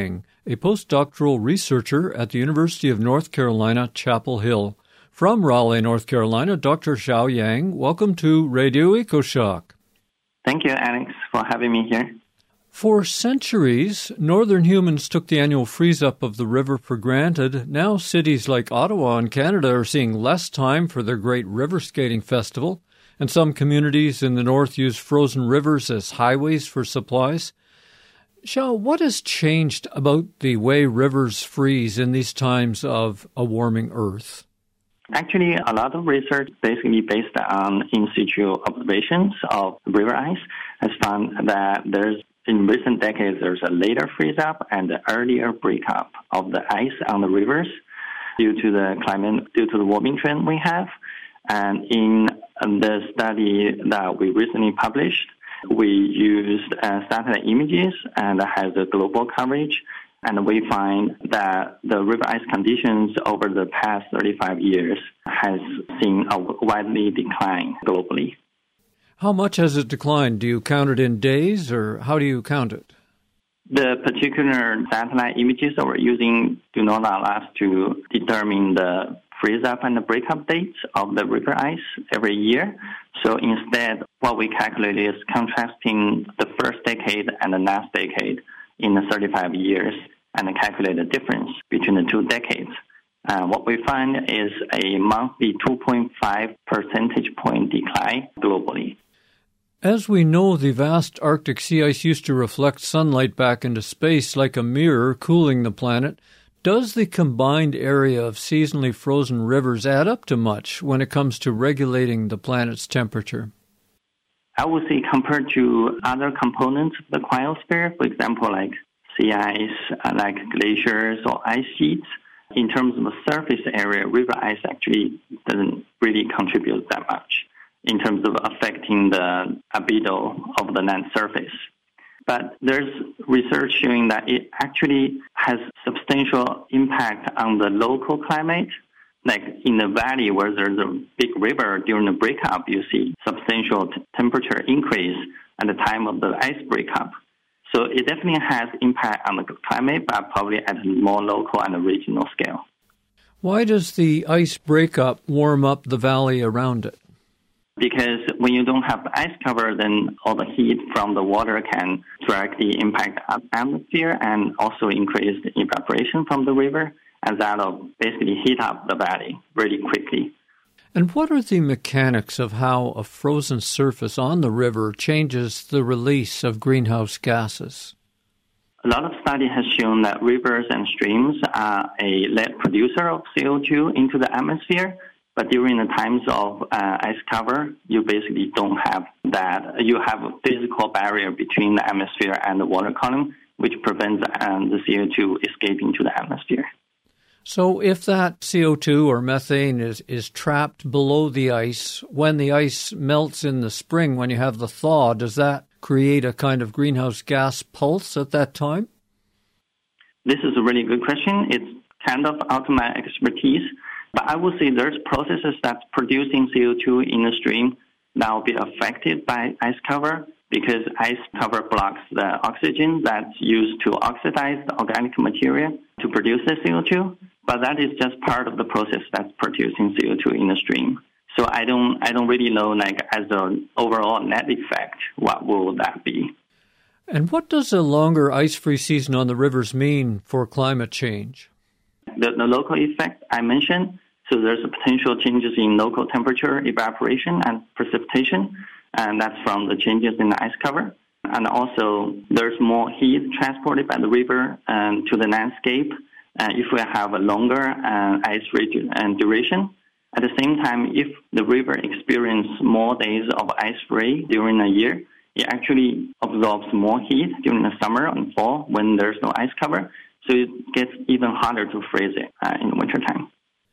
a postdoctoral researcher at the University of North Carolina, Chapel Hill. From Raleigh, North Carolina, Doctor Xiao Yang, welcome to Radio EcoShock. Thank you, Alex, for having me here. For centuries, northern humans took the annual freeze-up of the river for granted. Now cities like Ottawa in Canada are seeing less time for their great river skating festival, and some communities in the north use frozen rivers as highways for supplies. Xiao, what has changed about the way rivers freeze in these times of a warming Earth? Actually, a lot of research basically based on in situ observations of river ice has found that there's in recent decades, there's a later freeze-up and an earlier breakup of the ice on the rivers due to the climate, due to the warming trend we have. And in the study that we recently published, we used uh, satellite images and has a global coverage. And we find that the river ice conditions over the past thirty-five years has seen a widely decline globally. How much has it declined? Do you count it in days, or how do you count it? The particular satellite images that we're using do not allow us to determine the freeze-up and the breakup dates of the river ice every year. So instead, what we calculate is contrasting the first decade and the last decade in the thirty-five years and calculate the difference between the two decades. Uh, what we find is a monthly two point five percentage point decline globally. As we know, the vast Arctic sea ice used to reflect sunlight back into space like a mirror, cooling the planet. Does the combined area of seasonally frozen rivers add up to much when it comes to regulating the planet's temperature? I would say compared to other components of the cryosphere, for example, like sea ice, uh, like glaciers or ice sheets, in terms of the surface area, river ice actually doesn't really contribute that much in terms of affecting the albedo of the land surface. But there's research showing that it actually has substantial impact on the local climate. Like in the valley where there's a big river, during the breakup, you see substantial t- temperature increase at the time of the ice breakup. So it definitely has impact on the climate, but probably at a more local and a regional scale. Why does the ice breakup warm up the valley around it? Because when you don't have the ice cover, then all the heat from the water can directly impact the atmosphere and also increase the evaporation from the river, and that'll basically heat up the valley really quickly. And what are the mechanics of how a frozen surface on the river changes the release of greenhouse gases? A lot of study has shown that rivers and streams are a net producer of C O two into the atmosphere, but during the times of uh, ice cover, you basically don't have that. You have a physical barrier between the atmosphere and the water column, which prevents um, the C O two escaping to the atmosphere. So if that C O two or methane is, is trapped below the ice, when the ice melts in the spring, when you have the thaw, does that create a kind of greenhouse gas pulse at that time? This is a really good question. It's kind of out of my expertise, but I would say there's processes that's producing C O two in the stream that will be affected by ice cover, because ice cover blocks the oxygen that's used to oxidize the organic material to produce the C O two. But that is just part of the process that's producing C O two in the stream. So I don't I don't really know, like, as an overall net effect, what will that be? And what does a longer ice-free season on the rivers mean for climate change? The, the local effect I mentioned, so there's a potential changes in local temperature, evaporation, and precipitation, and that's from the changes in the ice cover. And also, there's more heat transported by the river um, to the landscape uh, if we have a longer uh, ice rate and duration. At the same time, if the river experiences more days of ice-free during a year, it actually absorbs more heat during the summer and fall when there's no ice cover. So it gets even harder to freeze it uh, in the wintertime.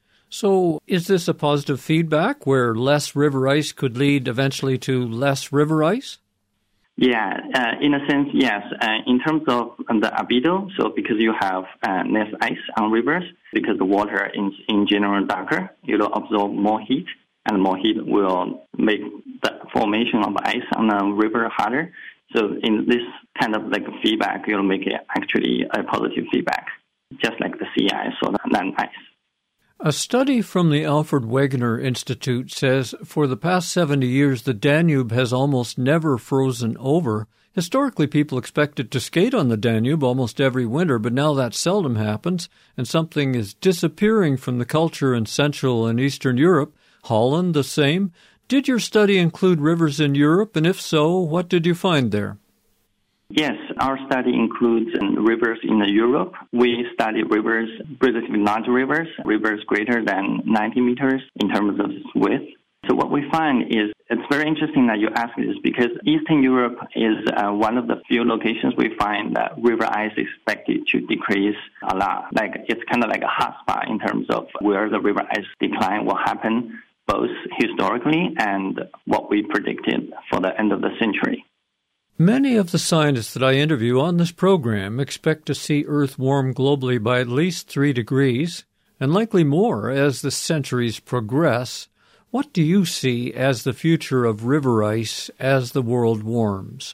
So is this a positive feedback where less river ice could lead eventually to less river ice? Yeah, uh, in a sense, yes. Uh, in terms of the albedo, so because you have uh, less ice on rivers, because the water is in general darker, it will absorb more heat, and more heat will make the formation of ice on the river harder. So in this kind of like feedback, you'll make it actually a positive feedback, just like the sea ice or the land ice. A study from the Alfred Wegener Institute says for the past seventy years, the Danube has almost never frozen over. Historically, people expected to skate on the Danube almost every winter, but now that seldom happens, and something is disappearing from the culture in Central and Eastern Europe. Holland, the same. Did your study include rivers in Europe, and if so, what did you find there? Yes, our study includes rivers in Europe. We study rivers, relatively large rivers, rivers greater than ninety meters in terms of width. So what we find is, it's very interesting that you ask this because Eastern Europe is uh, one of the few locations we find that river ice is expected to decrease a lot. Like it's kind of like a hotspot in terms of where the river ice decline will happen, both historically and what we predicted for the end of the century. Many of the scientists that I interview on this program expect to see Earth warm globally by at least three degrees, and likely more as the centuries progress. What do you see as the future of river ice as the world warms?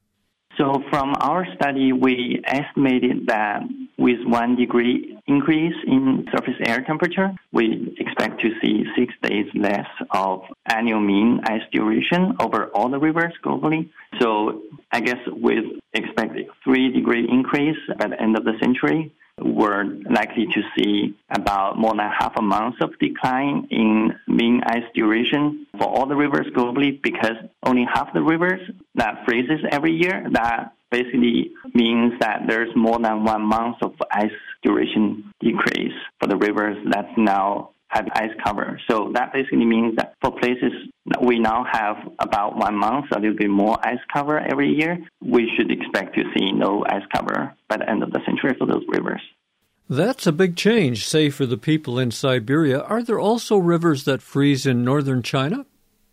So from our study, we estimated that with one degree increase in surface air temperature, we expect to see six days less of annual mean ice duration over all the rivers globally. So I guess with expected three degree increase by the end of the century, we're likely to see about more than half a month of decline in mean ice duration for all the rivers globally, because only half the rivers that freezes every year. That basically means that there's more than one month of ice duration decrease for the rivers that now have ice cover. So that basically means that for places that we now have about one month, a little bit more ice cover every year, we should expect to see no ice cover by the end of the century for those rivers. That's a big change, say, for the people in Siberia. Are there also rivers that freeze in northern China?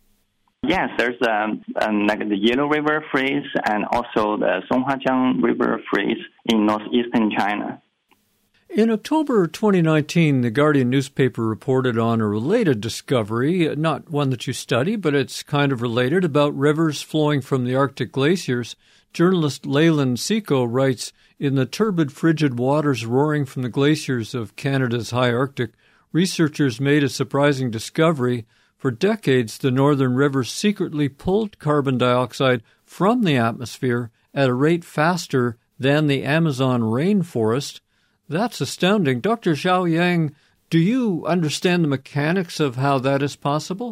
Yes, there's um, um, like the Yellow River freeze and also the Songhua River freeze in northeastern China. In October twenty nineteen, the Guardian newspaper reported on a related discovery, not one that you study, but it's kind of related, about rivers flowing from the Arctic glaciers. Journalist Leyland Seco writes, in the turbid, frigid waters roaring from the glaciers of Canada's high Arctic, researchers made a surprising discovery. For decades, the northern rivers secretly pulled carbon dioxide from the atmosphere at a rate faster than the Amazon rainforest. That's astounding. Doctor Zhao Yang, do you understand the mechanics of how that is possible?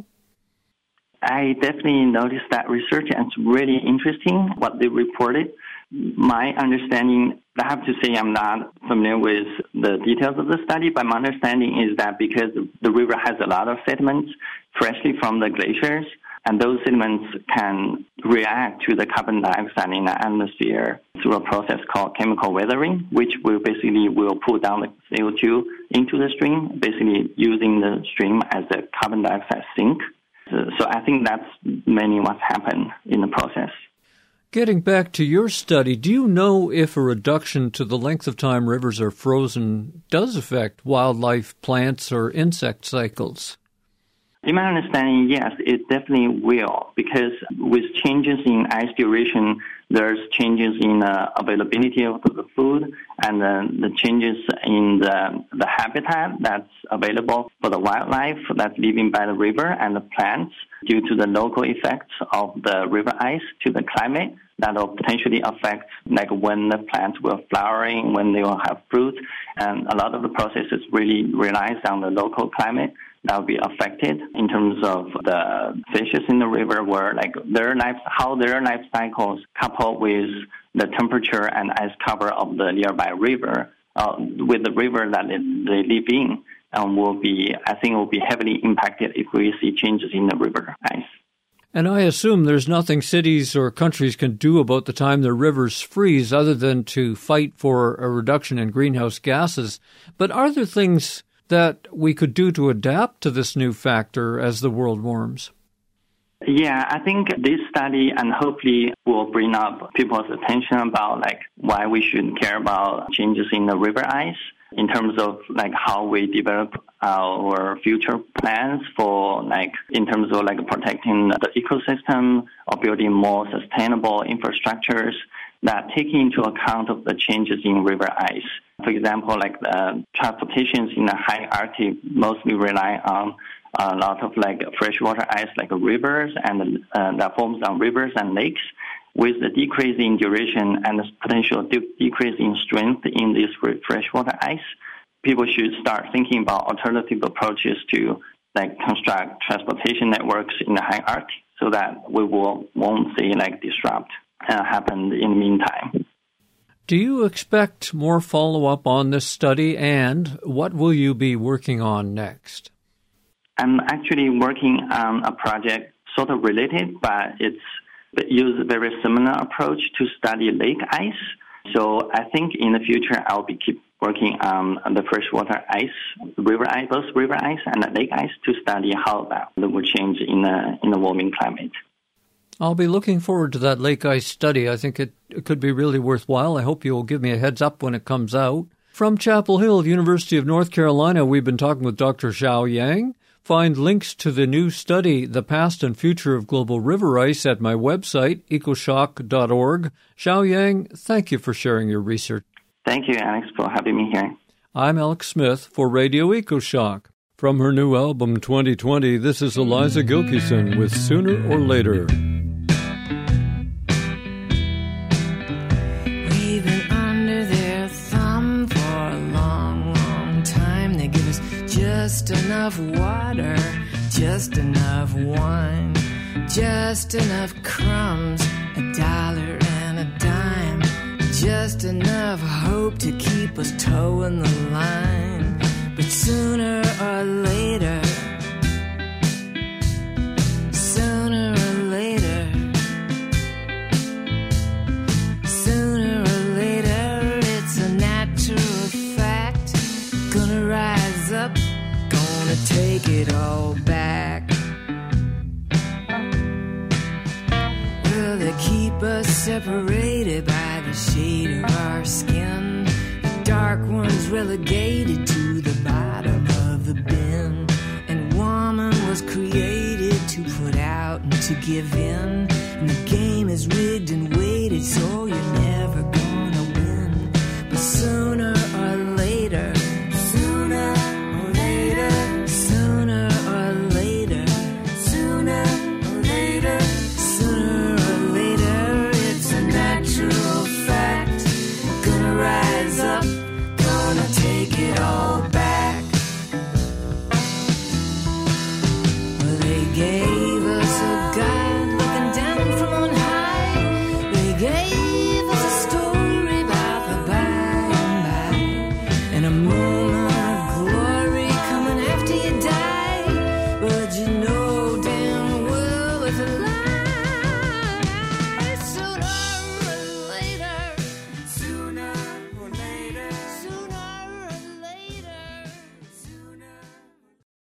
I definitely noticed that research, and it's really interesting what they reported. My understanding, I have to say I'm not familiar with the details of the study, but my understanding is that because the river has a lot of sediments freshly from the glaciers, and those sediments can react to the carbon dioxide in the atmosphere through a process called chemical weathering, which will basically will pull down the C O two into the stream, basically using the stream as a carbon dioxide sink. So, so I think that's mainly what's happened in the process. Getting back to your study, do you know if a reduction to the length of time rivers are frozen does affect wildlife, plants, or insect cycles? In my understanding, yes, it definitely will, because with changes in ice duration, there's changes in the availability of the food and the, the changes in the, the habitat that's available for the wildlife that's living by the river and the plants due to the local effects of the river ice to the climate that will potentially affect like when the plants will flowering, when they will have fruit. And a lot of the processes really relies on the local climate that will be affected in terms of the fishes in the river, where like their life, how their life cycles coupled with the temperature and ice cover of the nearby river, uh, with the river that they live in, um, will be, I think, will be heavily impacted if we see changes in the river ice. And I assume there's nothing cities or countries can do about the time their rivers freeze other than to fight for a reduction in greenhouse gases. But are there things that we could do to adapt to this new factor as the world warms? Yeah, I think this study and hopefully will bring up people's attention about like why we should care about changes in the river ice. in terms of like how we develop our future plans for like in terms of like protecting the ecosystem or building more sustainable infrastructures that take into account of the changes in river ice. For example, like the transportations in the high Arctic mostly rely on a lot of like freshwater ice, like rivers, and uh, that forms on rivers and lakes. With the decrease in duration and the potential de- decrease in strength in this freshwater ice, people should start thinking about alternative approaches to like construct transportation networks in the high Arctic, so that we will won't see like disrupt uh, happen in the meantime. Do you expect more follow-up on this study, and what will you be working on next? I'm actually working on a project sort of related, but it's use a very similar approach to study lake ice. So I think in the future I'll be keep working on the freshwater ice, river ice, both river ice and lake ice, to study how that will change in the in the warming climate. I'll be looking forward to that lake ice study. I think it, it could be really worthwhile. I hope you'll give me a heads up when it comes out. From Chapel Hill, University of North Carolina, we've been talking with Doctor Xiao Yang. Find links to the new study, The Past and Future of Global River Ice, at my website, ecoshock dot org. Xiao Yang, thank you for sharing your research. Thank you, Alex, for having me here. I'm Alex Smith for Radio EcoShock. From her new album, twenty twenty, this is Eliza Gilkyson with Sooner or Later. We've been under their thumb for a long, long time. They give us just enough water, just enough wine, just enough crumbs, a dollar and a dime, just enough hope to keep us towing the line. But sooner or later, sooner or later, sooner or later, it's a natural fact, gonna rise up, gonna take it all back. Will they keep us separated by the shade of our skin? The dark ones relegated to the bottom of the bin. And woman was created to put out and to give in. And the game is rigged and weighted so you're never